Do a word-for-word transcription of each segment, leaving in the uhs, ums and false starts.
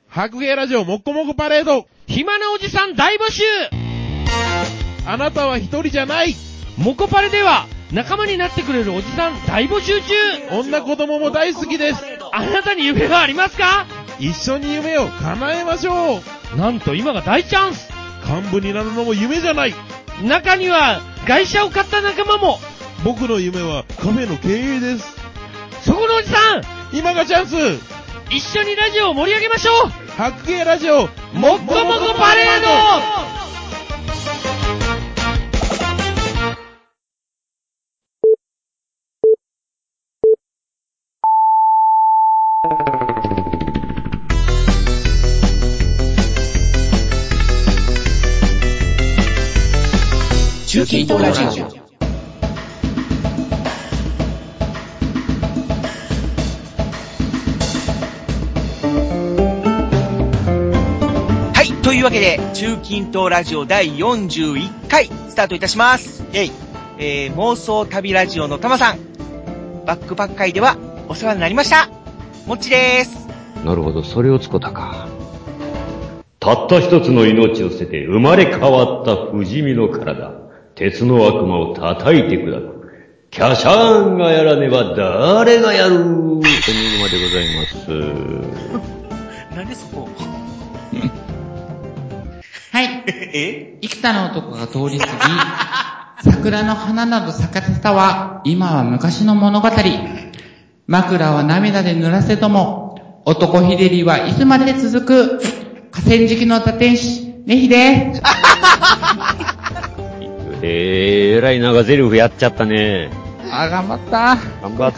白芸ラジオもっこもこパレード。 暇なおじさん大募集。 あなたは一人じゃない。 モコパレでは仲間になってくれるおじさん大募集中。 女子供も大好きです。 あなたに夢はありますか？ 一緒に夢を叶えましょう。 なんと今が大チャンス。 幹部になるのも夢じゃない。 中には外車を買った仲間も。 僕の夢はカフェの経営です。 そこのおじさん、 今がチャンス。 一緒にラジオを盛り上げましょう。 白芸ラジオもっこもこパレード。 中近東ラジオ。はい、というわけで中近東ラジオだいよんじゅういっかいスタートいたします。イェイ、えー、妄想旅ラジオのたまさん、バックパック会ではお世話になりました。もっちでーす。 なるほど、それをつこたか。たった一つの命を捨てて生まれ変わった不死身の体、鉄の悪魔を叩いて砕く。キャシャーンがやらねば誰がやるエニグマでございます。 なんでそこはい。 え生田の男が通り過ぎ、桜の花など咲かせたは、今は昔の物語。枕は涙で濡らせとも、男ひでりはいつまで続く。河川敷の打天使、ねひで。 えー、えらい長ゼリフやっちゃったね。 あ、頑張った。 頑張った。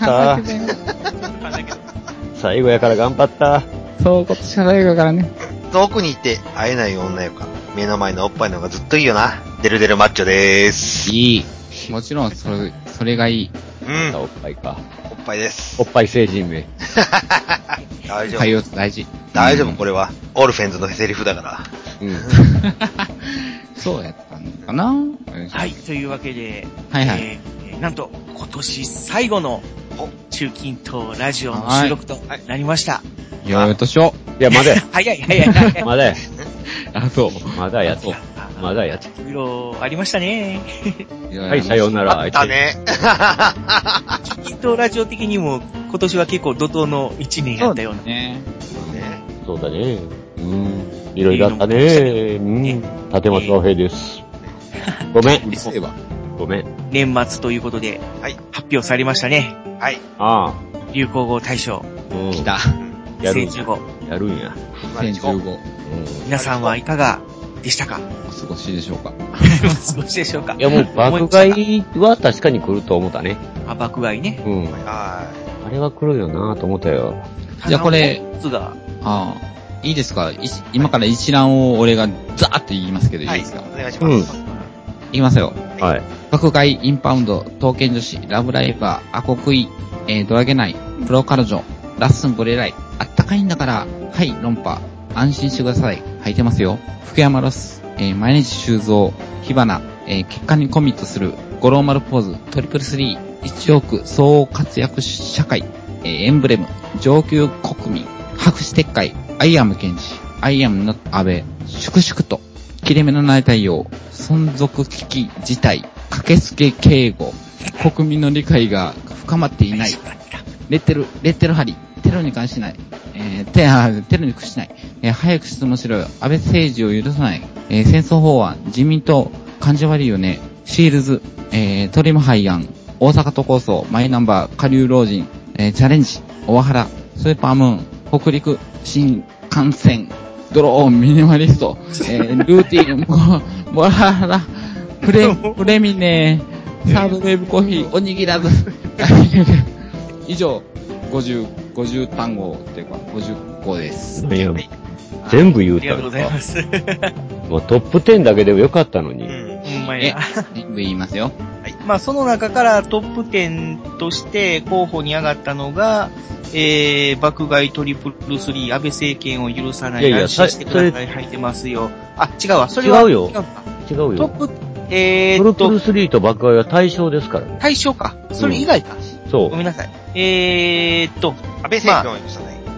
最後やから頑張った。 そう、今年は最後やからね。 遠くにいて会えない女よか。目の前のおっぱいの方がずっといいよな。デルデルマッチョでーす。 いい。もちろん、それ、それがいい。 うん。 おっぱいか。 おっぱいです。 おっぱい成人名。 大丈夫。 対応大事。 大丈夫、これは。オルフェンズのセリフだから。 うん。そうやったのかな。 はい、というわけで、 はいはい。 えー、なんと、今年最後の中近東ラジオの収録となりました。 よいとしょ。 いや、まだや。 早い早い早い。 まだや。 あ、そう。 まだやと。まだやと。 いろいろありましたね。 はい、さようなら。 あったね。 中近東ラジオ的にも今年は結構怒涛の一年やったような。 ね。 そうだね。うん。いろいろあったね。うん。立松和平です。ごめん。 うるせえわ。 ごめん。 年末ということで、はい、発表されましたね。 はい。 ああ。 流行語大賞。 うん。 来た。 やるんや。 にせんじゅうご。 やるんや。 にせんじゅうご。 皆さんはいかがでしたか？ お過ごしでしょうか？ お過ごしでしょうか？ いやもう爆買いは確かに来ると思ったね。 あ、爆買いね。 うん。 はあれは来るよなと思ったよ。 じゃあこれ、 がああ、いいですか？今から一覧を俺がザーッと言いますけど、いいですか？ お願いします。 いきますよ。 はい。 爆買い、インパウンド、刀剣女子、ラブライバー、アコクイ、えー、ドラゲナイ、プロカルジョ、ラッスンブレライ、あったかいんだから、はい、論破、安心してください。履いてますよ。福山ロス、えー、毎日修造、火花、えー、結果にコミットする、五郎丸ポーズ、トリプルスリー、一億総活躍社会、えー、エンブレム、上級国民、白紙撤回、アイアム検事、アイアムノット安倍、粛々と、切れ目のない対応、存続危機事態、駆けつけ警護、国民の理解が深まっていない、レッテル、レッテル張り、テロに関しない、えー、テ, テロに屈しない、えー、早く質問しろよ、安倍政治を許さない、えー、戦争法案、自民党、感じ悪いよね、シールズ、えー、トリム廃案、大阪都構想、マイナンバー、下流老人、えー、チャレンジ、オワハラ、スーパームーン、北陸、新幹線、ドローン、ミニマリスト、えー、ルーティン、モモラハラ、プレ、プレミネー、サードウェーブコーヒー、おにぎらず。以上、ごじゅう、ごじゅう単語っていうか、ごじゅっこです。 いや、全部言うたありがとうございます。 もうトップじゅうだけでもよかったのに。 うん、ほんまや。 全部言いますよ。 はい。まあ、その中からトップじゅうとして候補に上がったのが、えー、爆買いトリプルスリー、安倍政権を許さない。 いやいや、 安心してください。入ってますよ。あ、違うわ。それは。 違うよ。違うよ。 トップ、えーっと。 トリプルスリーと爆買いは対象ですからね。 対象か。それ以外か。 うん、そう。 ごめんなさい。えーっと。 安倍政権を許さない。ま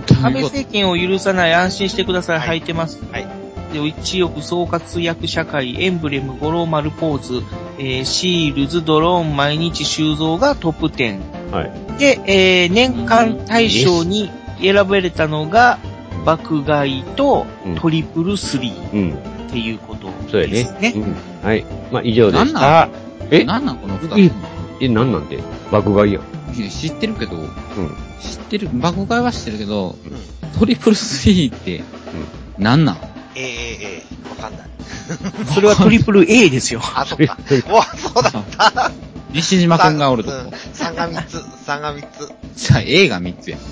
安倍政権を許さない、安心してください、 はい履いてます。 はい。 で、一億総括役社会、エンブレム、五郎丸ポーズ、えー、シールズ、ドローン、毎日収蔵がトップじゅう。 はい。 で、えー、年間大賞に選ばれたのが、爆買いとトリプルスリーうん。 っていうことそうやですね。 ね。うん。はい。まあ、以上でしなた。えなんなんこの二えつ。 え、なんなんて爆買いやん。 いや知ってるけど、 うん。 知ってる、爆買いは知ってるけど、トリプルスリーって、なんなん A、A、A。わかんない。 それはトリプル A ですよ。 あ、そっか。うわ、そうだった。 西島くんがおるとこ。 うん。さんがみっつ。さんがみっつ。 じゃあ A がみっつや。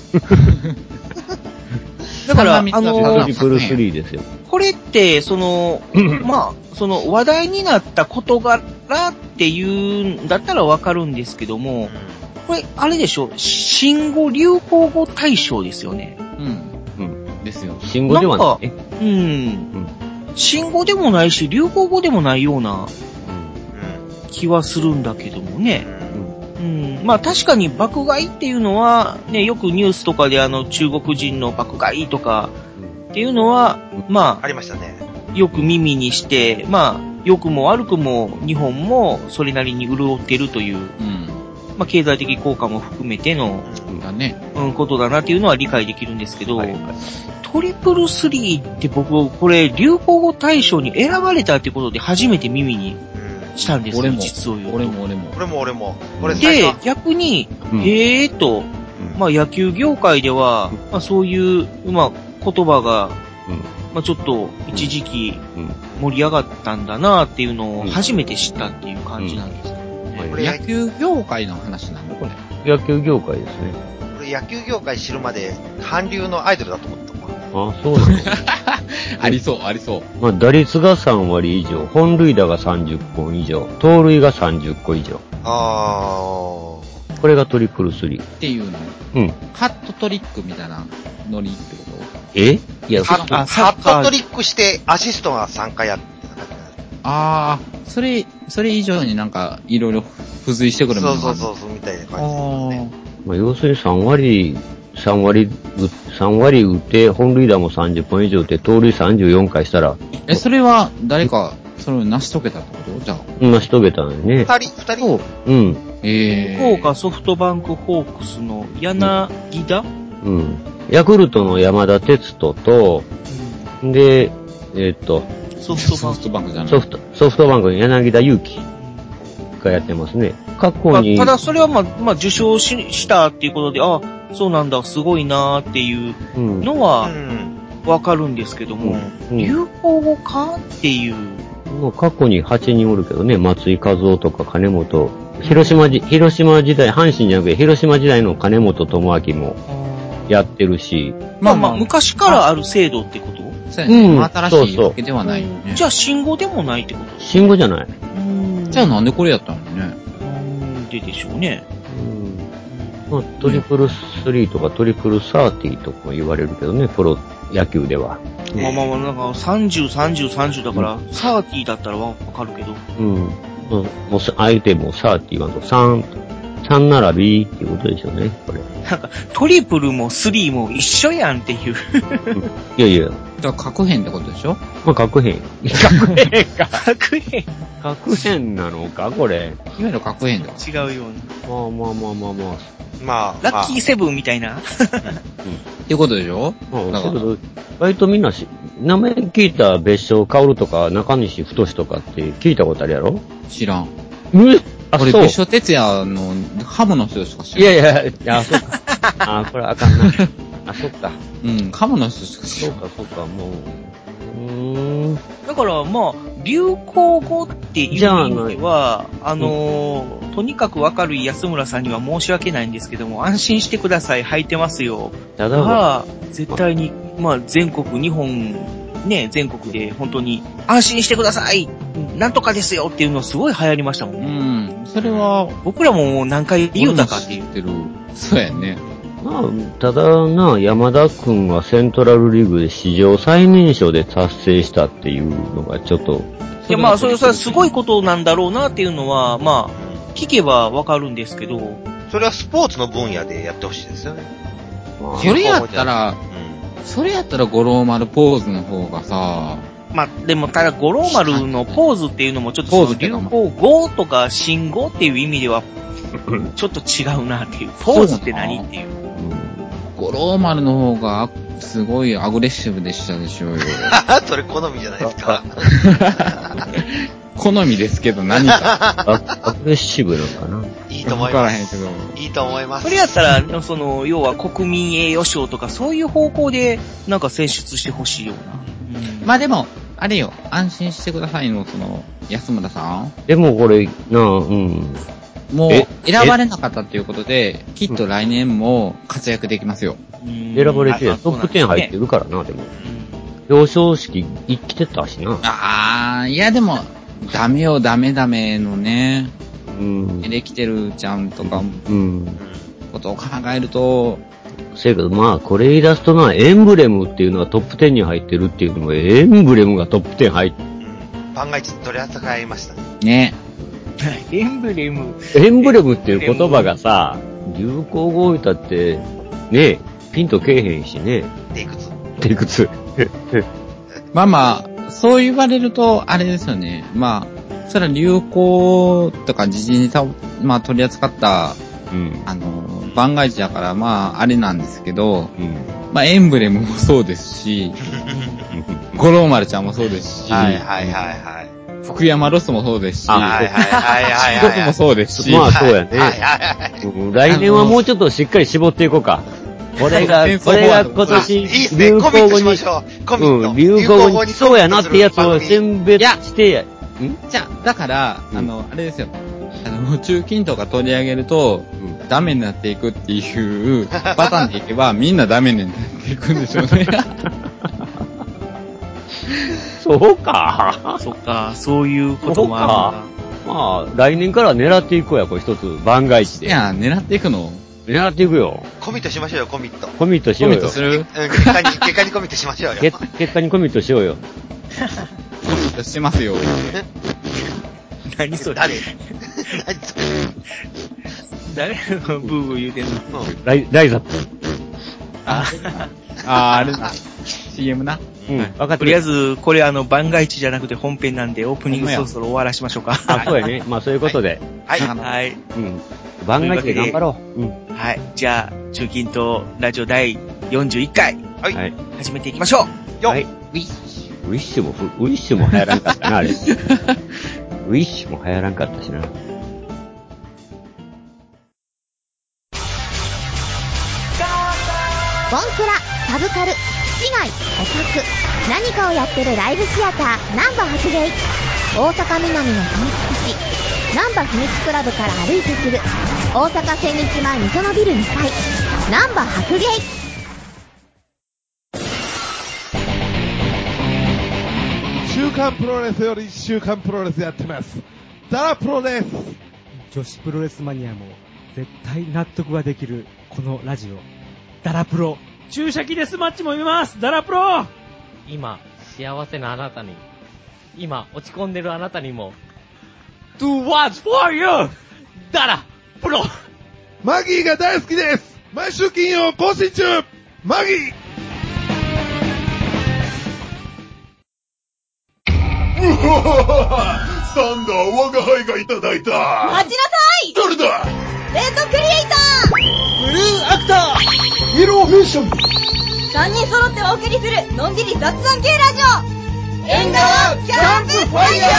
だから、あ三が三つのトリプルスリーですよ。 これって、その、まあ、その話題になった事柄っていうんだったらわかるんですけども、これ、あれでしょ、新語・流行語大賞ですよね。 うん。うん。ですよ。 新語ではないね。 うん。うん。新語でもないし、流行語でもないような気はするんだけどもね。うん。まあ確かに爆買いっていうのは、ね、よくニュースとかであの中国人の爆買いとかっていうのは、まありましたね。 あ、よく耳にして、まあ、良くも悪くも日本もそれなりに潤ってるという、 うん。 まあ経済的効果も含めての、 だね。 うん、ことだなっていうのは理解できるんですけど、 はいトリプルスリーって僕、これ流行語大賞に選ばれたってことで初めて耳にうん。 したんですよ、 俺も実を言うと。 俺も俺も。 俺も俺も。俺最で初は、 逆に、 うんへーと、 うんまあ野球業界では、まあそういう、まあ言葉が、 うん。 まあちょっと一時期うん。 盛り上がったんだなっていうのをうん初めて知ったっていう感じなんですけどね。 はいこれ野球業界の話なのこれ。 野球業界ですね。 俺野球業界知るまで、韓流のアイドルだと思ったもん。 あ、そうなのありそう、ありそう。 まあ、打率がさん割以上、本塁打がさんじゅっぽん以上、盗塁がさんじゅっこ以上。 あー。 これがトリプルスリー。 っていうの。 うん。 ハットトリックみたいなノリってことえいや、 ハあッハットトリックして、アシストがさんかいやってた感じなんですあー、それ、それ以上になんか、いろいろ付随してくるものそうがあるそうそうそう、みたいなあ感じですよね。 まあ、要するにさん割、さん割、さん割打って、本塁打もさんじゅっぽん以上打って、盗塁さんじゅうよんかいしたら、 え、それは、誰か、それを成し遂げたってことじゃあ。 成し遂げたのよね。 二人、二人うん。 え福岡ソフトバンクホークスの柳田、 うん。ヤクルトの山田哲人と、で、えーっと、 ソフトバンクソフ。トバンクじゃない。 ソフト、ソフトバンクの柳田悠岐がやってますね。過去まあに、 ただそれはまあ、まあ受賞ししたっていうことで、あ、そうなんだ、すごいなーっていううん。 のうはん。 わかるんですけども、 うん流行語かっていう、 もう過去にはちにんおるけどね、松井和夫とか金本、広島じ、広島時代、阪神じゃなくて広島時代の金本智明もやってるし、 まあまあ、昔からある制度ってことそうやね。 うん新しいわけではないよね。 じゃあ、信号でもないってこと新語じゃない。 うんじゃあなんでこれやったのね。 なんででしょうね。 うん。まあ、トリプルスリーとかトリプルサーティーとか言われるけどね、プロ野球では。 まあまあまあ、なんかさんじゅう、さんじゅう、さんじゅうだから、サーティーだったらわかるけど。 うん。もう、もう相手もサーティーはさん、さん並びっていうことでしょうね、これ。 なんか、トリプルもスリーも一緒やんっていう。 いやいや、 だから核変ってことでしょまあ、核変。核変か。 確変核変なのか、これ。 いわゆる核変だ。 違うような。 まあまあまあまあまあ。 まあ、 ラッキーー。 セブンみたいな。 っていうことでしょまあ、 だからだけど、割とみんなし、名前聞いた別所薫とか中西太とかって聞いたことあるやろ知らん。 えあ、 俺、 そう。 別所哲也のハムの人しか知いらん。 やいや、いや、そうか。あ、これあかんな。あ、そっか。 うん、ハムの人しか知らん。 そうか、そうか、もう。うーん。 だから、まあ、流行語っていう意じゃあ味では、あのー、とにかくわかる安村さんには申し訳ないんですけども、安心してください、履いてますよ。 ただ、 が、絶対に、まあ、全国、日本、ね、全国で本当に、安心してくださいなんとかですよっていうのすごい流行りましたもんうね。 ん、それは、 僕らももう何回言うたかっていう。 知ってる。そうやね。 まあ、ただな、山田くんはセントラルリーグで史上最年少で達成したっていうのがちょっと、 いや、まあ、それはすごいことなんだろうなっていうのは、まあ、聞けばわかるんですけど、 それはスポーツの分野でやってほしいですよね。 まあそれやったら、 それやったら五郎丸ポーズの方がさ、 まあ、でもただ五郎丸のポーズっていうのもちょっとその流行語とか信号っていう意味では、ちょっと違うなっていう。ポーズって何っていう。 五郎丸の方が、すごいアグレッシブでしたでしょうよ。 それ好みじゃないですか。 好みですけど何か。 アグレッシブなのかな。 いいと思います。 わからへんけど。 いいと思います。 それやったら、その、要は国民栄誉賞とかそういう方向で、なんか選出してほしいような。 うん、まあでも、あれよ、安心してくださいの、その、安村さん。 でもこれ、なあ、うん。 もう、選ばれなかったということで、きっと来年も活躍できますよ。 選ばれて、トップじゅう入ってるからな、でも。表彰式、生きてたしな。 ああ、いやでも、ダメよ、ダメダメのね、 うん。 できてるちゃんとか、 うん。 ことを考えると、 せやけど、まあ、これ言い出すとな、エンブレムっていうのはトップじゅうに入ってるっていうのも、エンブレムがトップじゅう入って、 うん。万が一取り扱いましたね。 ね。 エンブレム。 エンブレムっていう言葉がさ、流行語を言ったって、ね、ピンとけえへんしね。 テクツ。 テクツ。 まあまあ、そう言われると、あれですよね。まあ、それは流行とか時事ネタを、まあ取り扱った、 うん、 あの、番外地だから、まあ、あれなんですけど、 うん、 まあ、エンブレムもそうですし、五郎丸ちゃんもそうですし、 はいはいはいはい。 福山ロスもそうですし、 はいはいはいはいはい。 僕もそうですし、 まあそうやね。 はいはいはい。 来年はもうちょっとしっかり絞っていこうか。これが、これが今年、 いいっすね、コミットしましょう。コミット。 うん、流行語にそうやなってやつを選別してや。んじゃあ、だから、あの、あれですよ。あの、中近とか取り上げると、うん、ダメになっていくっていうパターンでいけば、みんなダメになっていくんでしょうね。 そうか。 そっか、そういうこともあるんだ。 まあ、来年から狙っていこうや、これ一つ、番外地で。 いや、狙っていくの狙っていくよ。 コミットしましょうよ、コミット。 コミットしようよ。 コミットする？ うん、結果に、結果にコミットしましょうよ。 結結果にコミットしようよ。 コミットしてますよ。 何それ？ 誰？何それ？ 誰のブーブー言うてんの？ ライ、ライザップ。 ああ、あれだ。シーエム な。 うん、分かってる。 とりあえず、これあの、番外地じゃなくて本編なんで、オープニングそろそろ終わらしましょうか。 あ、そうやね。まあそういうことで。 はい。 はい。 うん。番外地で頑張ろう。うん。 はい。じゃあ、中近東ラジオ第よんじゅういっかい。 はい。 始めていきましょう。 はい。ウィッシュ。ウィッシュも、ウィッシュも流行らんかったな、あれ。ウィッシュも流行らんかったしな。 ボンクラ、サブカル、市外、オタク、何かをやってるライブシアター、ナンバ白芸。大阪南の秘密基地、ナンバ秘密クラブから歩いてすぐ、大阪千日前みそのビルにかい、ナンバ白芸。 週刊プロレスより週刊プロレスやってます。ダラプロです。 女子プロレスマニアも絶対納得ができるこのラジオ。ダラプロ。 注射器デスマッチも見ます。ダラプロ。 今、幸せなあなたに。今、落ち込んでるあなたにも。 Do what's for you! ダラプロ。 マギーが大好きです。毎週金曜更新中。マギー。うわサンダー我が輩がいただいた。 待ちなさい。 どれだ。 レッドクリエイター、 ブルーアクター、イエローフィッション。 さんにん揃ってお送りするのんびり雑談系ラジオ、縁側キャンプファイヤ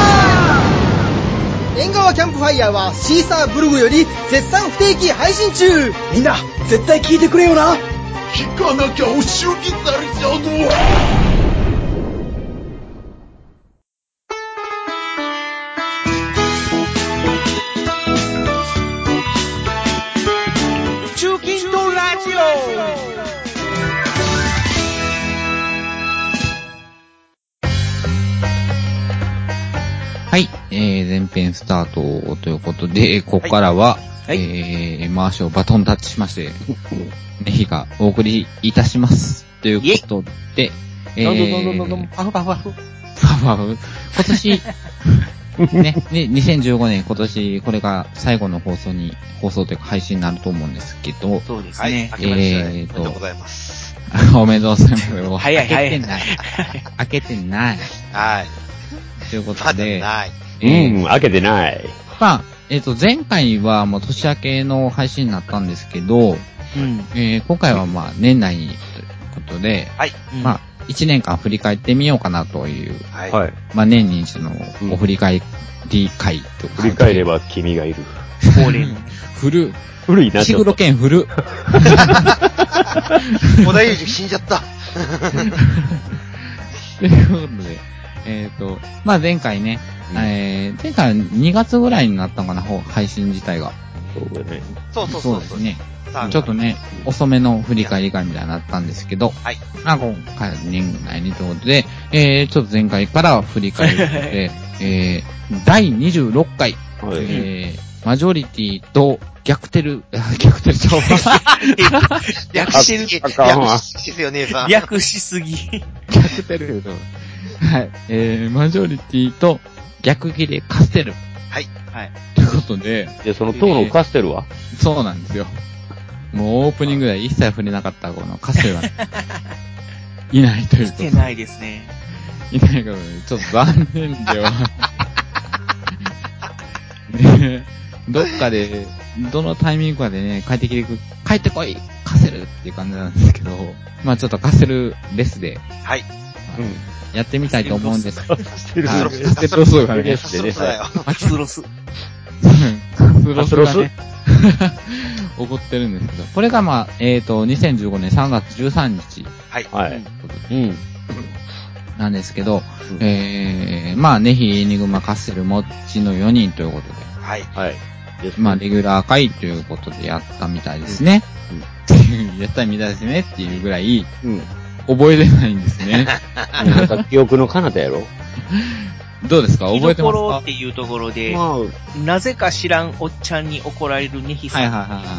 ー。縁側キャンプファイヤーはシーサーブログより絶賛不定期配信中。みんな絶対聞いてくれよな。 聞かなきゃお仕置きされちゃうぞ。 中近東ラジオ。 はい、えー、前編スタートということで、ここからは、はい、えー、回しをバトンタッチしまして、ねひがお送りいたします。ということで、えー、どんどんどんどんどん、パフパフパフ。パフパフ。今年、ね、で、にせんじゅうごねん、今年、これが最後の放送に、放送というか配信になると思うんですけど、 そうですね。 はい、 えーと、 ありがとうございます。 おめでとうございます。 早い早い。 開けてない。開けてない。 はい。 ということで。 ない。 うん、開けてない。 まあ、えっと、前回はもう年明けの配信になったんですけど、うん、えー、今回はまあ、年内にということで、はい。まあ、一年間振り返ってみようかなという、はい。まあ、年に一度のお振り返り会と、 うん。振り返れば君がいる。 恒例の。 古。 古いな。 石黒剣古。 小田裕二死んじゃった。 ということで、えっ、ー、と、まあ、前回ね、うん、えー、前回はにがつぐらいになったのかな、配信自体が。 そうだね。 そうそうそう。 そうですね。ちょっとね、遅めの振り返り会みたいになったんですけど、はい。まあ、今回年内にということで、えー、ちょっと前回から振り返るので、えー、だいにじゅうろっかい、はい、えー、マジョリティと逆テル、逆テルちゃうわ。 略してる。 略してよ、姉さん。 略しすぎ。 逆テル。はい。えー、マジョリティと逆切れカステル。 はい。 はい。 ということで。 で、その当のカステルは、 えー、そうなんですよ。もうオープニングでは一切触れなかったこのカステルがいないということで。 来てないですね。 いないことで、ちょっと残念では。ね、どっかで、どのタイミングかでね、帰ってきてく、帰ってこいカセルっていう感じなんですけど、まあちょっとカセルレスで。 はい。 うん。やってみたいと思うんです。 カステルロス。 カステルロスがね。 カステルロスだよ。 カスロス。 カスロスがね。起こってるんですけど、これがまあ、えっと、にせんじゅうごねんさんがつじゅうさんにち。 はい。 はい。うん。 なんですけど、うん、えー、まあ、ネヒ、エニグマ、カッセル、モッチのよにんということで。 はい。 はい。 まあ、レギュラー会ということでやったみたいですね。うん、やったみたいですねっていうぐらい、うん、覚えてないんですね。 なんか記憶の彼方やろどうですか覚えてますか？ 見どころっていうところで、まあ、なぜか知らんおっちゃんに怒られるネヒさん。 はいはいはいはい。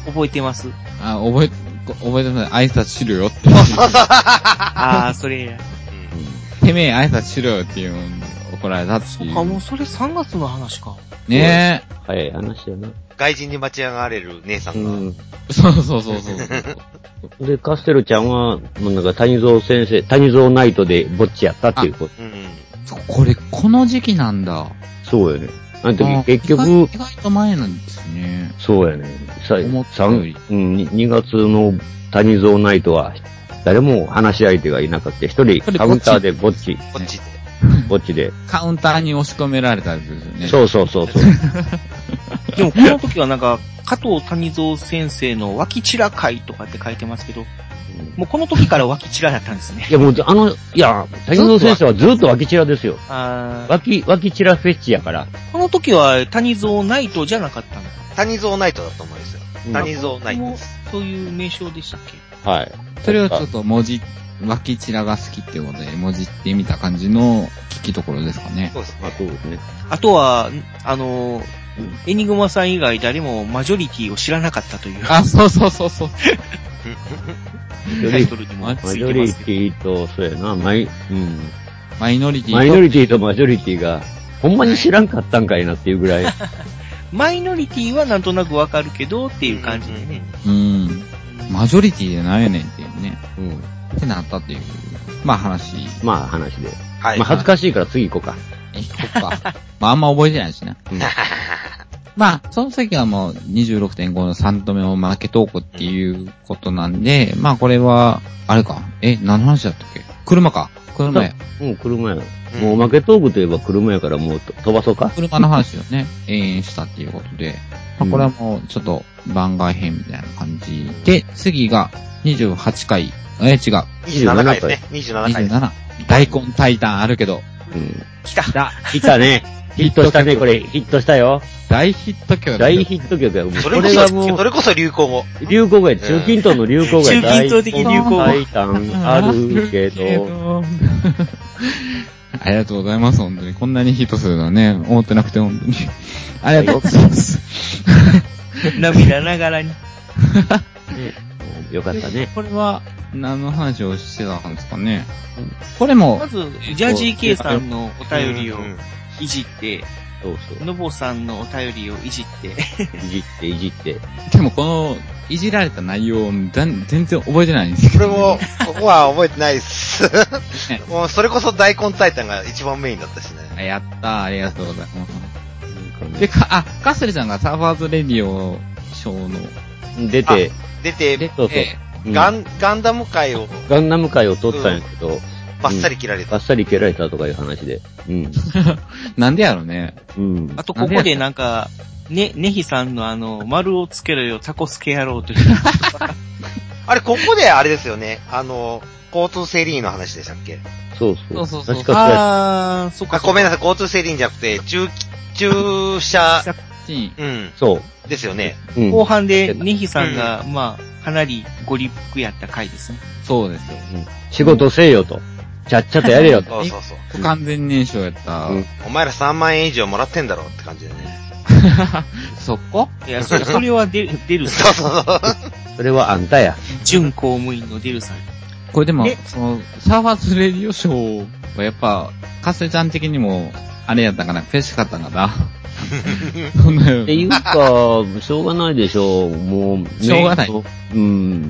覚えてます？ あ、覚え、覚えてます。挨拶しろよって。 ああ、それ。 てめえ挨拶しろよっていうのに怒られたっていう。 あ、もうそれさんがつの話か。 ねえ。 早い話やな。 外人に待ち上がれる姉さんが。うん、 そうそうそうそうで、カステルちゃんは、もうなんか谷蔵先生、谷蔵ナイトでぼっちやったっていうこと。うん、 これ、この時期なんだ。 そうやね。あの時結局、 意外と前なんですね。 そうやね。さ、三、うん、にがつの谷蔵ナイトは、誰も話し相手がいなかった。一人カウンターでぼっち。 ぼっちで。 ぼっちで。 カウンターに押し込められたんですよね。 そうそうそうそう。 でもこの時はなんか、加藤谷蔵先生の脇チラ会とかって書いてますけど、うん、もうこの時から脇チラだったんですね。 いやもう、あの、いや、谷蔵先生はずっと脇チラですよ。あ脇、脇チラフェッチやから。 この時は谷蔵ナイトじゃなかったのか。 谷蔵ナイトだと思うんですよ。谷蔵ナイトです。 そういう名称でしたっけ？ はい。 それをちょっと文字、脇チラが好きっていうことで、文字ってみた感じの聞きどころですかね。 そうですね。 そうですね。 あとは、あの、エニグマさん以外誰もマジョリティを知らなかったという。 あ、そうそうそうそう。 タイトルにもマジョリティと、そうやな、マイ、うん。 マイノリティマイノリティとマジョリティが、ほんまに知らんかったんかいなっていうぐらい。 マイノリティはなんとなくわかるけどっていう感じでね。 うん。マジョリティでなんやねんっていうね。うん。ってなったっていう。まあ話。 まあ話で。はい。まあ恥ずかしいから次行こうか。 行こうか。まああんま覚えてないしな。うん、まあ、その時はもう にじゅうろくてんご のさんどめを負けトークっていうことなんで、まあこれは、あれか。え、何の話だったっけ？車か。車や。 うん、車や。もう負けトークといえば車やからもう飛ばそうか。 車の話をね、延々したっていうことで、まあ、これはもうちょっと番外編みたいな感じで、次がにじゅうはちかい、え、違う。 にじゅうななかいですね。にじゅうななかい。 にじゅうなな。大根タイタンあるけど。 うん。 来た。 来たね。ヒットしたね、これ。ヒットしたよ。 大ヒット曲。 大ヒット曲や。 それこそ、それこそ流行語。 流行語や。中近東の流行語や。 中近東的流行語。 タイタンあるけど。 ありがとうございます、本当に。こんなにヒットするのはね、思ってなくて、本当に。ありがとうございます。 涙ながらに。 よかったね。 これは、何の話をしてたんですかね。これも、 まず、ジャージー K さんのお便りをいじって、 そうそう。 のぼさんのお便りをいじって。 いじって、いじって。 でもこの、いじられた内容、全然覚えてないんですけど。これも、ここは覚えてないっす。もうそれこそ大根タイタンが一番メインだったしね。 やったー、ありがとうございます。で、か、あ、カッセルちゃんがサーファーズレディオショーの、 出て、 出て、 そうそう。 ガン、ガンダム会を。 ガンダム会を撮ったんやけど、 バッサリ切られた。 バッサリ切られたとかいう話で。うん。 なんでやろね。 うん。 あと、ここでなんか、ね、ねひさんのあの、丸をつけろよ、タコスケ野郎という。 あれ、ここであれですよね。あの、交通整理員の話でしたっけ？ そうそう。 そうそうそう。 確かあー、そっか。ごめんなさい、交通整理員じゃなくて、駐、駐車、うん。 そう。 ですよね。 うん、後半で、ねひさんが、うん、まあ、かなりご立腹やった回ですね。 そうですよ。 うん、仕事せえよと。ちゃっちゃとやれよと。 そうそうそう。 不完全燃焼やった、 うん。お前らさんまんえん以上もらってんだろって感じでね。 そこいや、それ、それはデル、デルさん。そうそうそう。 それはあんたや。 準公務員のデルさん。 これでも、その、サーファーズレディオショーはやっぱ、カステちゃん的にも、あれやったかな、悔しかったんかな。 そんなよ。っていうか、しょうがないでしょう。もう、 しょうがない。 うん。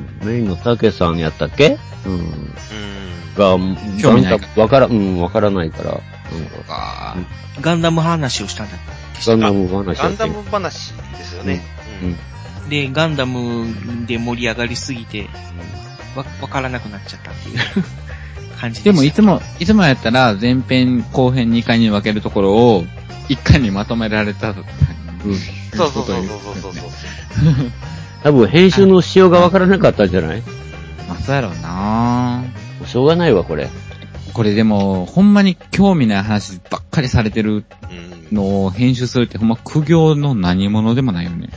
メインのタケさんやったっけうん。が、 興味ないかわから、うん、わからないから。 うん、ガンダム話をしたんだ。 ガンダム話。 ガンダム話ですよね。 うん。で、ガンダムで盛り上がりすぎて、わ、わからなくなっちゃったっていう感じで。 でもいつも、いつもやったら前編後編にかいに分けるところをいっかいにまとめられた。うん。 そうそうそうそうそうそう。 多分編集の仕様がわからなかったんじゃない？ まあ、そうやろうなぁ。しょうがないわ、これ。 これでも、ほんまに興味ない話ばっかりされてるのを編集するってほんま苦行の何者でもないよね。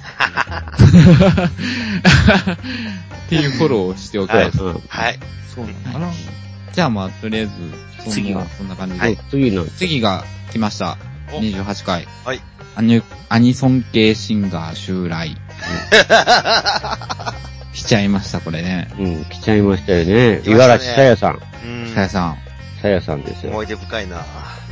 っていうフォローをしておきます。 はい。はい、 そうなのかな。 じゃあまあ、とりあえず、 次はそんな感じで。 はい、次の。 次が来ました。にじゅうはちかい。 はい。 アニ、アニソン系シンガー襲来。来ちゃいました、これね。 うん、来ちゃいましたよね。五十嵐さやさん。 さやさん。 さやさんですよ。 思い出深いな。 うん。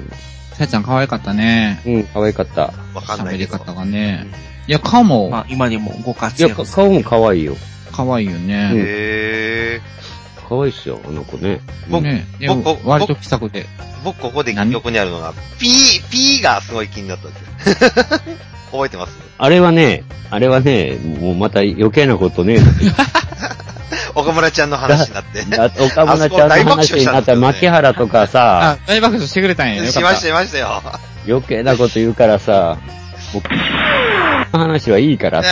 さやちゃん可愛かったね。 うん、可愛かった。 わかんない。 喋り方がね。いや、顔も。 まあ、今でもご活躍。 いや、顔も可愛いよ。 可愛いよね。 へー。可愛いっすよ、あの子ね。 僕、ね、僕、割と気さくで。 僕、ここで記憶にあるのが、ピー、ピーがすごい気になったんですよ。覚えてます？ あれはね、あれはね、もうまた余計なことね。 岡村ちゃんの話になって。 岡村ちゃんの話になった、牧原とかさ。 あ、大爆笑してくれたんやね。 しました、しましたよ。 余計なこと言うからさ、僕の話はいいからって。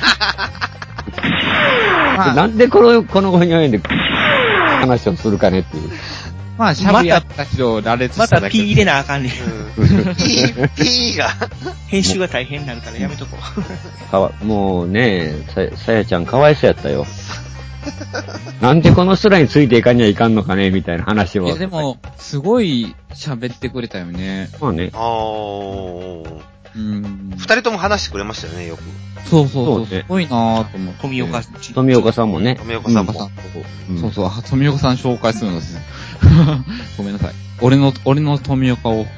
なんでこの、この後に及んで話をするかねっていう。 まあ、喋り合った人、羅列しただけ。 また P 入れなあかんねん。 P、P が。 編集が大変になるからやめとこう。かわ、もうね、さ、さやちゃんかわいそうやったよ。なんでこの人らについていかにはいかんのかねみたいな話を。 いや、でも、すごい喋ってくれたよね。 まあね。 あー。 うん。 二人とも話してくれましたよね、よく。 そうそうそう。すごいなぁと思って。 富岡、 富岡さんもね。 富岡さんも。 そうそう、富岡さん紹介するのですね。ごめんなさい。俺の、俺の富岡を。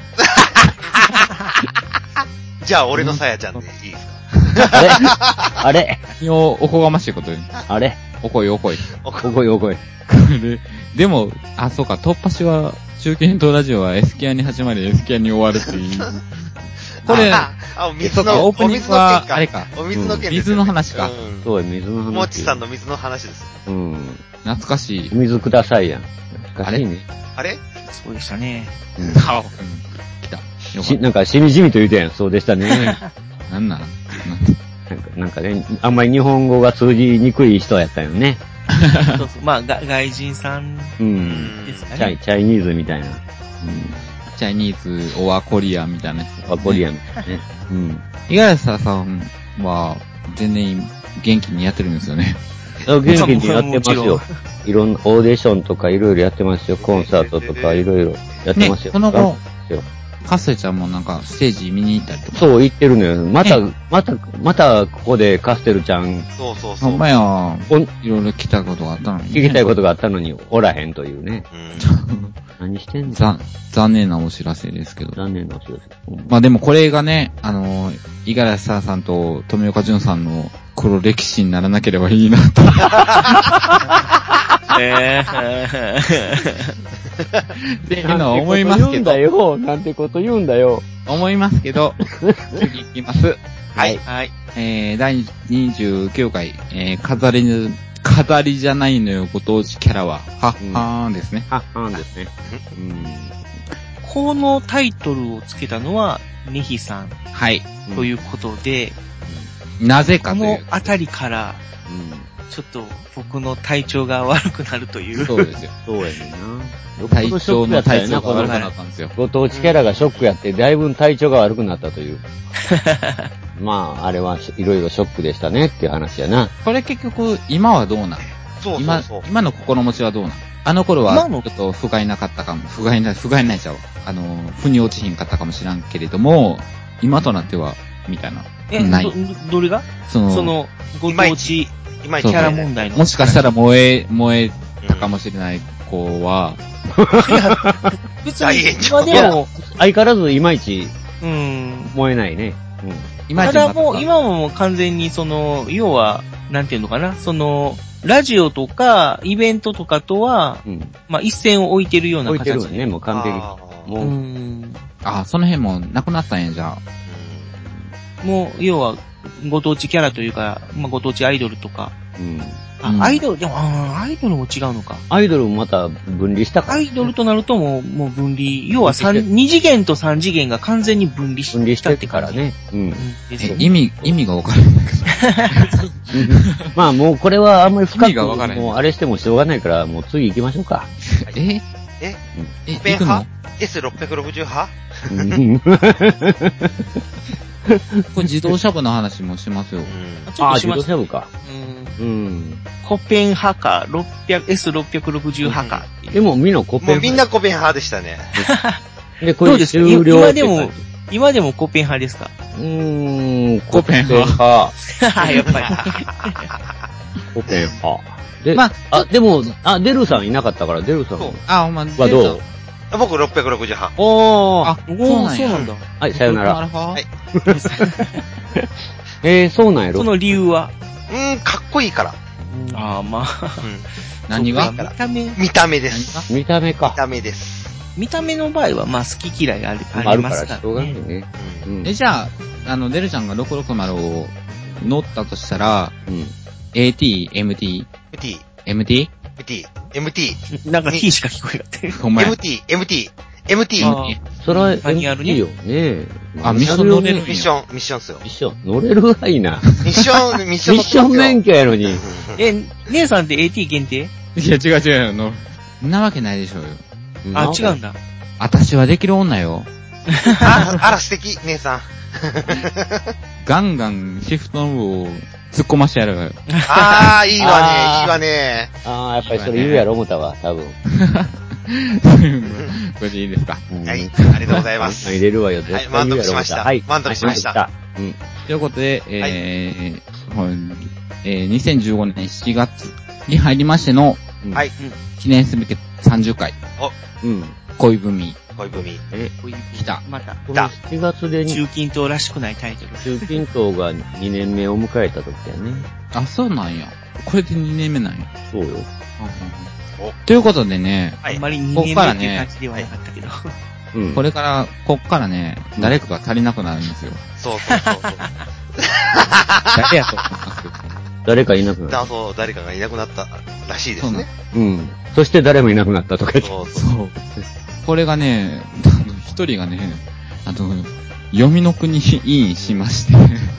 じゃあ、俺のさやちゃんでいいですか？ あれあれよ、おこがましいことに。 あれおこいおこい。 おこいおこい。 でも、あ、そうか、突破しは、中堅とラジオはエスキアに始まりエスキアに終わるっていう。これ、 あ、お水の、 オープニングは、あれか。 お水の件です。 水の話か。 そう、水の話。 もちさんの水の話です。 うん。 懐かしい。 お水くださいやん。懐かしいね。 あれそうでしたね。 うん。あ、来た。 し、なんか、しみじみと言うてんやん。そうでしたね。 なんなんなんか、なんかね、あんまり日本語が通じにくい人やったよね。 そうそう。まあ、が外人さんですかね。 チャイ、チャイニーズみたいな。うん。 チャイニーズ、オアコリアンみたいな人、 ね。オアコリアンみたいなね。うん。 五十嵐さんは、全然元気にやってるんですよね。 元気にやってますよ。いろんなオーディションとかいろいろやってますよ。コンサートとかいろいろやってますよ。 ね、この後、カッセちゃんもなんかステージ見に行ったりとか。 そう、行ってるのよ。また、ね、また、またここでカステルちゃん。 そうそうそう。 ほんまや、いろいろ聞きたいことがあったのに、 ね。聞きたいことがあったのに、おらへんというね。 何してんの？ ざ、残念なお知らせですけど。 残念なお知らせ。 まあでもこれがね、あのー、五十嵐沙羅さんと富岡潤さんの黒歴史にならなければいいなと。 えっていうのは思いますけど。 なんてこと言うんだよ。なんてこと言うんだよ。 思いますけど、次行きます。 はい。はい。 えー、だいにじゅうきゅうかい、えー、飾り、飾りじゃないのよ、ご当地キャラは、はっはーんですね。 はっはーんですね。うん。 このタイトルをつけたのは、ネヒさん。 はい。 ということで、 うん、なぜかという。 このあたりから、うん、ちょっと僕の体調が悪くなるという。 そうですよ。 そうやねんな。 体調の体調が悪くなったんですよ。 ご当地キャラがショックやって、だいぶ体調が悪くなったという。まあ、あれはいろいろショックでしたねっていう話やな。 これ結局、今はどうなん？ そうそうそう。 今、今の心持ちはどうなん？あの頃は、ちょっと不甲斐なかったかも、不甲斐ない、不甲斐ないちゃう。あの、腑に落ちひんかったかもしらんけれども、今となっては、みたいな。 え、ない。ど、どれがその、その、ご当地、今キャラ問題の。 もしかしたら燃え、燃えたかもしれない子は、 いや、別に、今でも、 相変わらずいまいち、 うん。 燃えないね。 うん。今ただもう、今ももう完全にその、要は、なんていうのかな、その、ラジオとか、イベントとかとは、うん、まあ、一線を置いてるような形で。 置いてるね、もう完璧に。もう。 うん。あ、その辺もなくなったんや、じゃあ。もう、要は、ご当地キャラというか、まあ、ご当地アイドルとか。うん。あ、うん、アイドル、でも、あアイドルも違うのか。 アイドルもまた分離したから、 ね。アイドルとなるともう、もう分離。要は三、二次元と三次元が完全に分離し分離したってからね。うん。 え、意味、意味がわからないけど。 まあもうこれはあんまり深く、もうあれしてもしょうがないから、もう次行きましょうか。 えええ、 コペン派 エスろっぴゃくろくじゅう 派これ自動車部の話もしますよ。 ああ、自動車部か。 うん。コペン派か、エスろっぴゃくろくじゅう 派か。 でもみんなコペン派。 もうみんなコペン派でしたね。 で、これどうですか今でも、今でもコペン派ですか？ うーん、コペン派。 やっぱり。 コペン派。で、まあ、あ、でも、あ、デルさんいなかったから、デルさんはどう？ 僕ろっぴゃくろくじゅう派。 おー。 あ、そうなんだ。 はい、さよなら。 はい。 えー、そうなんやろ？ その理由は？ うーん、かっこいいから。 ああ、まあ。 何が？ 見た目。 見た目です。 見た目か。 見た目です。 見た目の場合は、まあ、好き嫌いある、ありますからね。あるからしょうがないね。 え、じゃあ、あの、デルちゃんがろくろくまるを乗ったとしたら、エーティー、エムティー、 エムティー、 エムティー、 エムティー、エムティー。 なんか T しか聞こえなかったよ。 お前。 エムティー、エムティー、エムティー。 それは、 何やるね。 いいよね。 あ、ミッション乗れる。 ミッション、ミッションっすよ。 ミッション、乗れるわいな。 ミッション、ミッション。 ミッション免許やのに。 え、姉さんって エーティー 限定？ いや、違う違うの。そんなわけないでしょうよ。 あ、違うんだ。 私はできる女よ。 あ、あら素敵、姉さん。 ガンガンシフトの部を突っ込ましてやるわよ。 ああ、いいわね、いいわね。 ああ、やっぱりそれ言うやろ、思ったわ、多分。 これでいいですか？ はい、ありがとうございます。 入れるわよ、 はい、満足しました。はい、満足しました。 うん。ということで、えー、えー、にせんじゅうごねんしちがつに入りましての、 はい。 記念すべきさんじゅっかい。 お、 うん。 恋文。 恋文。 え、 来た。 また。 来た。 しちがつで中近東らしくないタイトル。 中近東がにねんめを迎えた時だよね。 あ、そうなんや。これでにねんめなんや。 そうよ。 ということでね、 あんまりにねんめっていう感じではなかったけど。 うん、これから、こっからね、誰かが足りなくなるんですよ。 そうそうそうそう。 誰やと思います誰かいなくなった。 そう、誰かがいなくなったらしいですね。 うん。そして誰もいなくなったとか言って。 そうそう。これがね、一人がね、あの、読みの国委員しまして。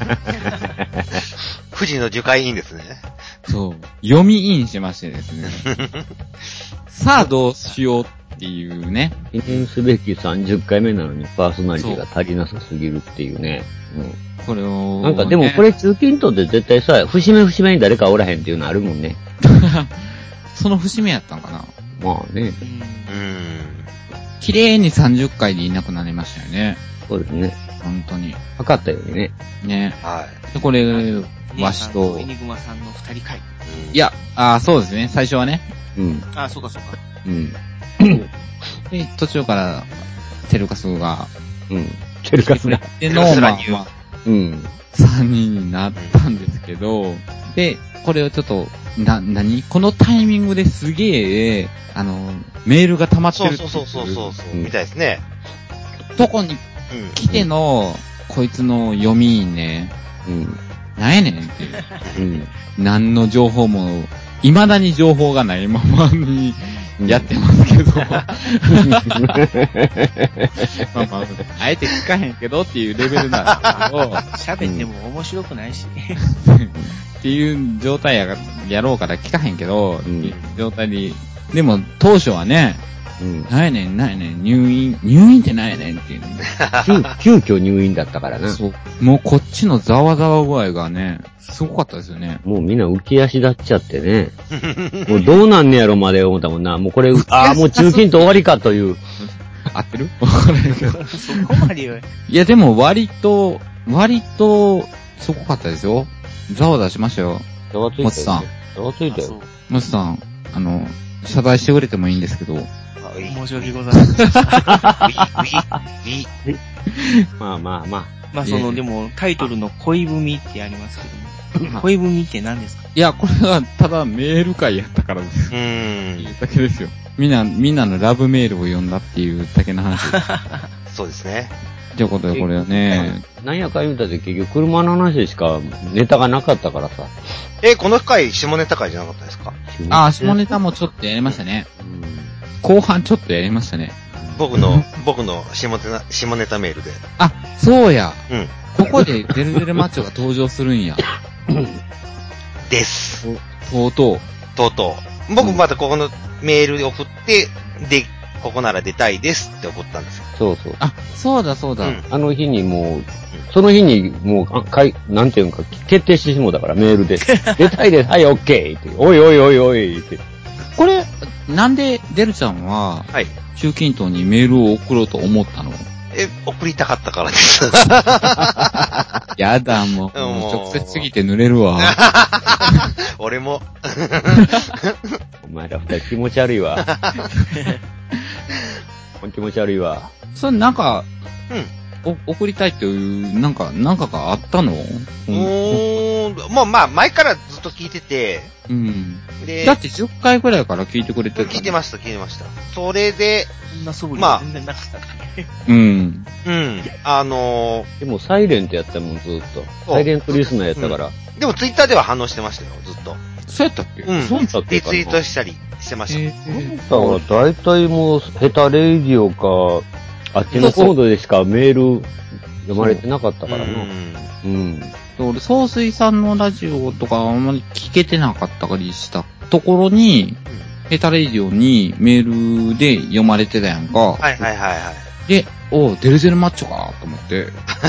富士の樹海委員ですね。 そう。読み委員しましてですね。さあどうしようっていうね。 記念すべきさんじゅっかいめなのにパーソナリティが足りなさすぎるっていうね。うん。 これを、ね。 なんかでもこれ中近東で絶対さ、節目節目に誰かおらへんっていうのあるもんね。 その節目やったんかな。 まあね。うん。 綺麗にさんじゅっかいでいなくなりましたよね。 そうですね。 本当に。 測ったようにね。 ね。 はい。 で、これ、わしと。 エニグマさんの二人会。 いや、ああ、そうですね。最初はね。 うん。 ああ、そうかそうか。 うん。 で、途中から、テルカスが、 うん。テルカスが。 で、ノーマンは、 うん。 さんにんになったんですけど、で、これをちょっと、な、なにこのタイミングですげえ、あの、メールが溜まってる。 そうそうそうそうそう、みたいですね。 とこに来ての、うん、こいつの読みね、うん。なんやねんっていう。うん。何の情報も、未だに情報がないままにやってますけど。まあまあ、あえて聞かへんけどっていうレベルなんですけど。 喋っても面白くないし。 っていう状態や、やろうから聞かへんけど、うん、状態に。でも、当初はね、うん、なんやねん、なんやねん、入院、入院ってなんやねんっていう。 急、急遽入院だったからな。 そう。もうこっちのざわざわ具合がね、すごかったですよね。 もうみんな浮き足立っちゃってね。もうどうなんねやろまで思ったもんな。もうこれ、ああ、もう中近と終わりかという。 合ってるわからんけど。 そこまでよ。 いやでも割と、割と、すごかったですよ。ざわざわしましたよ。 ざわついたよ、ね。 もつさん。 ざわついたよ。 もつさん、あの、謝罪してくれてもいいんですけど。 申し訳ございません。ウィ、ウィ、ウィ。 まあまあまあ。 まあその、でも、タイトルの恋文ってありますけども。恋文って何ですか？ いや、これはただメール会やったからです。 うーん。 いうだけですよ。みんな、みんなのラブメールを読んだっていうだけの話です。 そうですね。 ということでこれはね。 なんやか言うたって結局車の話しかネタがなかったからさ。 え、この回下ネタ回じゃなかったですか？ ああ、下ネタもちょっとやりましたね。後半ちょっとやりましたね。 僕の、僕の下ネタ、下ネタメールで。 あ、そうや。 うん。 ここでデルデルマッチョが登場するんや。 です。 とうとう。 とうとう。僕またここのメールで送って、で、ここなら出たいですって送ったんですよ。 そうそう。 あ、そうだそうだ。うん、 あの日にもう、その日にもう、かい、なんていうんか、決定してしもうだからメールで。出たいです。はい、オッケーって。おいおいおいおいって。 これ、なんでデルちゃんは、はい。中近東にメールを送ろうと思ったの？ え、送りたかったからです。 やだ、もう。もう直接すぎて濡れるわ。 俺も。 お前ら二人気持ち悪いわ。気持ち悪いわ。 それなんか、うん。お、送りたいっていう、なんか、なんかがあったの？うーん。もうまあ、前からずっと聞いてて。 うん。で、だってじゅっかいぐらいから聞いてくれてた。 聞いてました、聞いてました。それで、 そんな素振りは全然なかったからね。 うん。 うん。あのー、でもサイレントやったもん、ずっと。サイレントリスナーやったから。 うん、でもツイッターでは反応してましたよ、ずっと。 そうやったっけ？ うん。 そうやったっけ？ リツイートしたりしてました。えー、だから大体もう、ヘタレイディオか、あっちのコードでしかメール読まれてなかったからな。うん。うん。 俺、総水さんのラジオとかあんまり聞けてなかったりしたところに、うん、ヘタレイディオにメールで読まれてたやんか。 はいはいはいはい。 で、おう、デルゼルマッチョかと思って。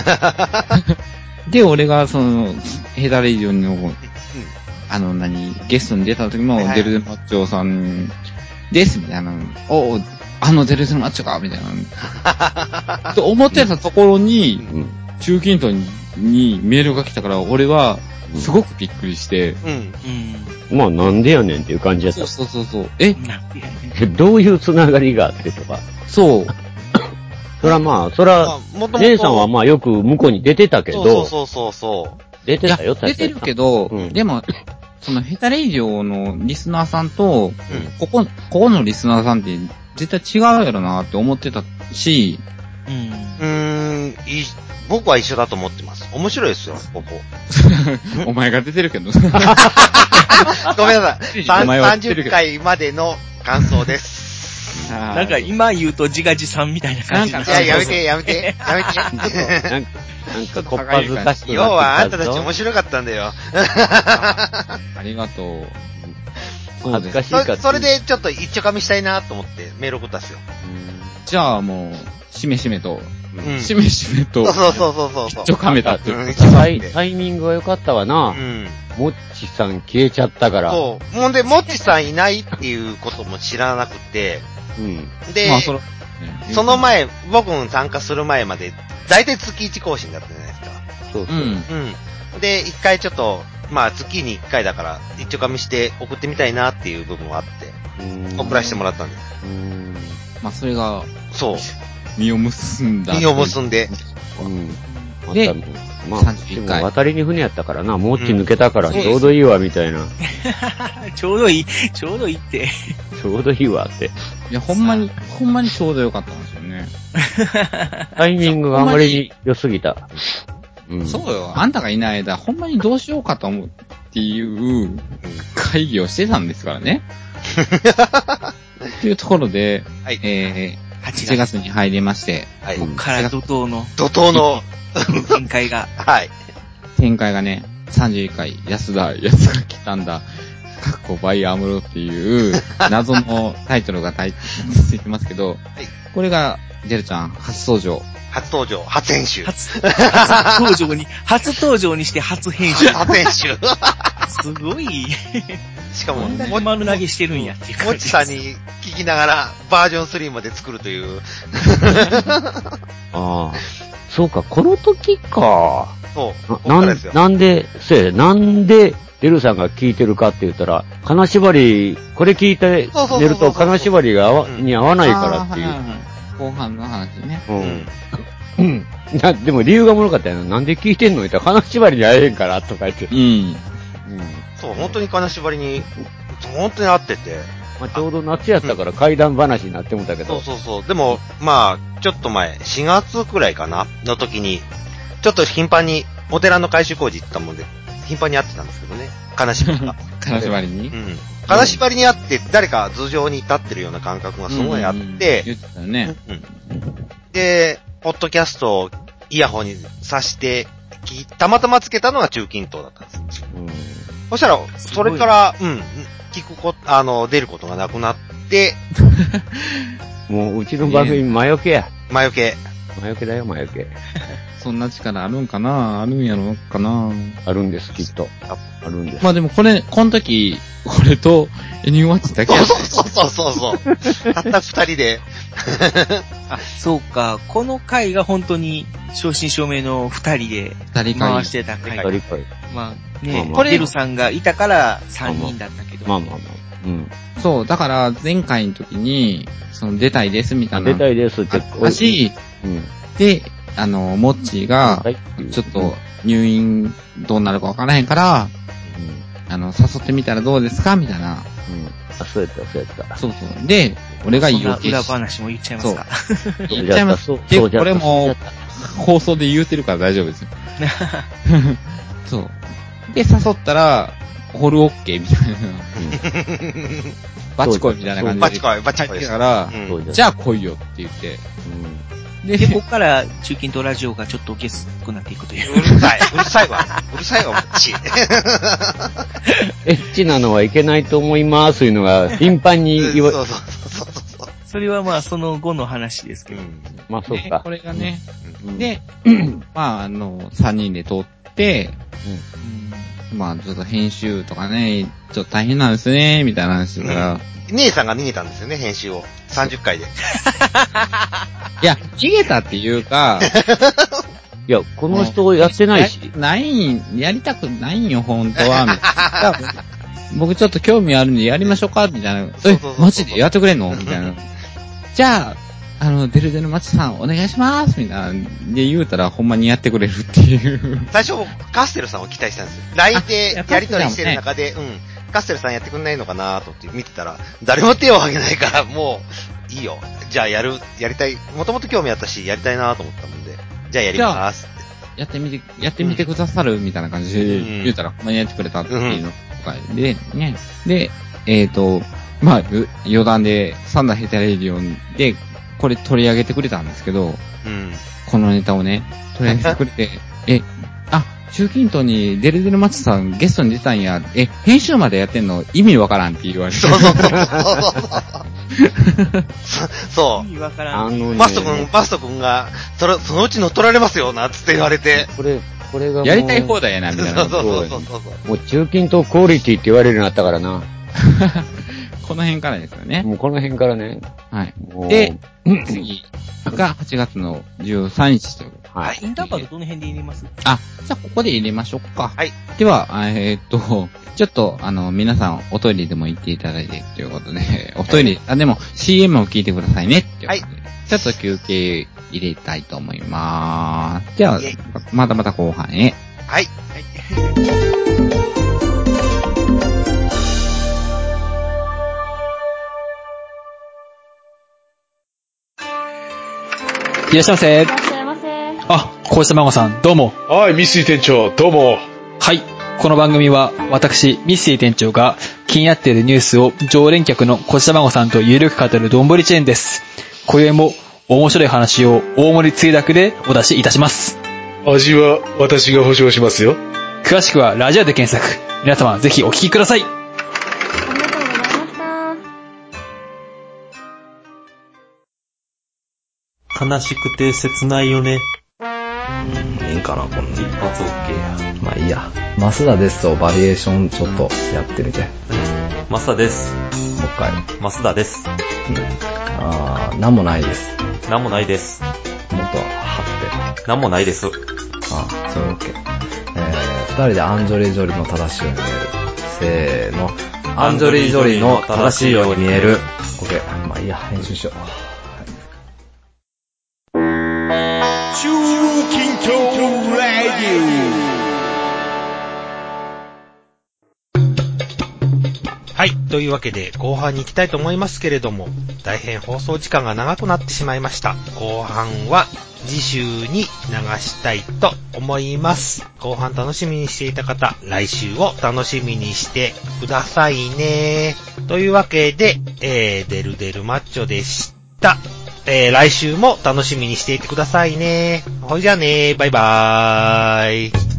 で、俺がその、ヘタレイディオの、うん、あの何、ゲストに出た時も、はいはい、デルゼルマッチョさんですみたいな。おう、あのデルゼルマッチョかみたいな。と思ってたところに、うん、中近東ににメールが来たから、俺は、すごくびっくりして。うん。 うん。まあ、なんでやねんっていう感じやった。 そうそうそう。えどういうつながりがあってとか。 そう。 そらまあ、そら、姉さんはまあよく向こうに出てたけど。 そうそうそうそう。 出てたよ、 出てるけど、うん、でも、そのヘタレイディオのリスナーさんと、うん、ここ、ここのリスナーさんって絶対違うやろなって思ってたし、 うん。うーん、い僕は一緒だと思ってます。面白いですよ、ここ。 お前が出てるけど。 ごめんなさい。さんじゅっかいまでの感想です。 なんか今言うと自画自賛みたいな感じ。 いや、やめて、やめて、やめて。 なんか、なんかこっぱずかしい。 要はあんたたち面白かったんだよ。 ありがとう。 恥ずかしいかそ。それでちょっと一丁噛みしたいなと思ってメール送ったんですよ。 じゃあもう、しめしめと。うん、しめしめと。 そうそうそうそうそう。 一丁噛めたって。 うん、タイタイミングが良かったわな。うん。もっちさん消えちゃったから。 そう。ほんで、もっちさんいないっていうことも知らなくて。 うん。 まで、 あ、その、ねその前、僕も参加する前まで、だいたい月いち更新だったじゃないですか。 そうそう。うん。 うん。で、一回ちょっと、まあ月に一回だから、一丁噛みして送ってみたいなっていう部分はあって、送らせてもらったんです。 うん。まあ、それが、 そう。 実を結んだ。 実を結んで。 うん。 で、 まあ、でも渡りに船やったからな、もっち抜けたからちょうどいいわ、みたいな。 ちょうどいい、ちょうどいいって。 ちょうどいいわって。 いや、ほんまに、ほんまにちょうどよかったんですよね。 タイミングがあまりに良すぎた。 うん、そうよ。あんたがいない間、ほんまにどうしようかと思うっていう会議をしてたんですからね。っていうところで、はい、えー、はちがつに入りまして、 はい、ここから怒涛の、 怒涛の展開が、 はい。 展開がね、さんじゅういっかい、安田、安が来たんだ、かっこバイアムロっていう、謎のタイトルがついてますけど、はい、これが、デルちゃん、初登場。 初登場、初編集。 初、初登場に、初登場にして初編集。 初編集。 すごい。 しかも、 も丸投げしてるんやっていう感じ。 もちさんに聞きながら、バージョンスリーまで作るという。 ああ。そうか、この時か。 そう。 な、なんなんで、せなんで、デルさんが聞いてるかって言ったら、金縛り、これ聞いて寝ると金縛りが合わ、に合わないからっていう。 後半の話ね。 うん。うん。な、でも理由がおもろかったよな。なんで聞いてんの言ったら、金縛りに会えへんからとか言って。うん。うん。 そう、本当に金縛りに、本当に合ってて。 まあ、ちょうど夏やったから怪談話になってもたけど。 そうそうそう。でも、まあ、ちょっと前、しがつくらいかなの時に、ちょっと頻繁にお寺の改修工事行ったもんで、頻繁に会ってたんですけどね。金縛りが。 金縛りにうん。金縛りに会って、誰か頭上に立ってるような感覚がすごいあって、 言ってたよね。 うん。で、ポッドキャストをイヤホンに挿して、たまたまつけたのが中近東だったんです。うん。そしたら、それから、うん、聞くこ、あの、出ることがなくなって、 もう、うちの番組、魔除けや。 魔除け。 魔除けだよ、魔除け。 そんな力あるんかなあるんやろかなあるんです、きっと。あ、あるんです。 まあでもこれ、この時、これと、エニューワッチだけやそうそうそうそうそう。たった二人で。 あ、そうか。この回が本当に、正真正銘の二人で、回してた回。 二人回。 まあ、ね、これ、デルさんがいたから三人だったけど。 まあまあまあ。うん。 そう、だから前回の時に、その出たいですみたいな。 出たいですって。 だし、うん。で、あの、モッチーが、ちょっと入院どうなるかわからへんから、うん、あの、誘ってみたらどうですかみたいな。うん。 あ、そうやった、そうやった。 そうそう。で、俺が言うて。 裏話も言っちゃいますか。 そう。言っちゃいます。で、これも、放送で言うてるから大丈夫ですよ。そう。で、誘ったら、ホールオッケーみたいな。バチコイみたいな感じで。 バチコイ、バチコイ。 だから、じゃあ来いよって言って。 で、でここから中近東ラジオがちょっとゲスくなっていくという。 うるさい、うるさいわ。うるさいわ、モッチ。 エッチなのはいけないと思いますというのが頻繁に言われそうそうそうそう。 それはまあその後の話ですけど。 まあそうか。 これがね。で、まああの、三人で撮って、まあちょっと編集とかね、ちょっと大変なんですね、みたいな話だから。 姉さんが逃げたんですよね、編集を。さんじゅっかいで。 いや、逃げたっていうか、 いや、この人やってないし。 ないん、やりたくないんよ、本当は。僕ちょっと興味あるんでやりましょうかみたいな。え、マジでやってくれんのみたいな。じゃあ、あの、デルデルマチさんお願いしますみたいな。で言うたらほんまにやってくれるっていう。 最初、カステルさんを期待したんですよ。ライン でやりとりしてる中で、うん。カステルさんやってくんないのかなとって見てたら、誰も手を挙げないから、もう、いいよ。じゃあやる、やりたい。もともと興味あったし、やりたいなと思ったもんで、じゃあやりますって。 やってみて、やってみてくださるみたいな感じで言うたら、ほんまにやってくれたっていうのが、で、ね。で、えっと、まあ、余談で、サンダーヘタレディオンで、これ取り上げてくれたんですけど、うん、このネタをね、取り上げてくれて、え、あ、中近東にデルデルマチさんゲストに出たんや、え、編集までやってんの意味わからんって言われて。 そうそうそうそう。 意味わからん。 あのね、マスト君、マスト君が、それ、そのうち乗っ取られますよな、つって言われて。 これ、これがもう。 やりたい放題やな、みたいな。 そうそうそうそうそう。 もう中近東クオリティって言われるようになったからな。 この辺からですよね。 もうこの辺からね。 はい。で、次がはちがつのじゅうさんにちということで。 はい。インターバルどの辺で入れます？ あ、じゃあここで入れましょうか。 はい。 では、えー、っと、ちょっと、あの、皆さん、おトイレでも行っていただいて、ということで、おトイレ、あ、でも シーエム を聞いてくださいね、っていうことで。はい。ちょっと休憩入れたいと思いまーす。では、またまた後半へ。 はい。はい。 いらっしゃいませ。 いらっしゃいませ。 あ、こうしたまごさん、どうも。 はい、ミスイ店長、どうも。 はい。この番組は、私、ミスイ店長が気になっているニュースを常連客のこうしたまごさんとゆるく語るどんぶりチェーンです。今宵も面白い話を大盛りつゆだくでお出しいたします。 味は私が保証しますよ。 詳しくはラジオで検索。皆様ぜひお聞きください。 悲しくて切ないよね。 うん、いいんかな、こんな。 一発 OK や。まあいいや。マスダですとバリエーションちょっとやってみて。 マスダです。 もう一回。 マスダです。 うん、あー、なんもないです。 なんもないです。 もっと張って。 なんもないです。 あー、それ OK。えー、二人でアンジョリージョリーの正しいように見える。せーの。アンジョリージョリーの正しいように見える。OK。まあいいや、編集しよう。 中近東ラジオ。はい。というわけで、後半に行きたいと思いますけれども、大変放送時間が長くなってしまいました。後半は次週に流したいと思います。後半楽しみにしていた方、来週を楽しみにしてくださいね。というわけで、えー、デルデルマッチョでした。えー、来週も楽しみにしていてくださいね。ほいじゃあねー、バイバーイ。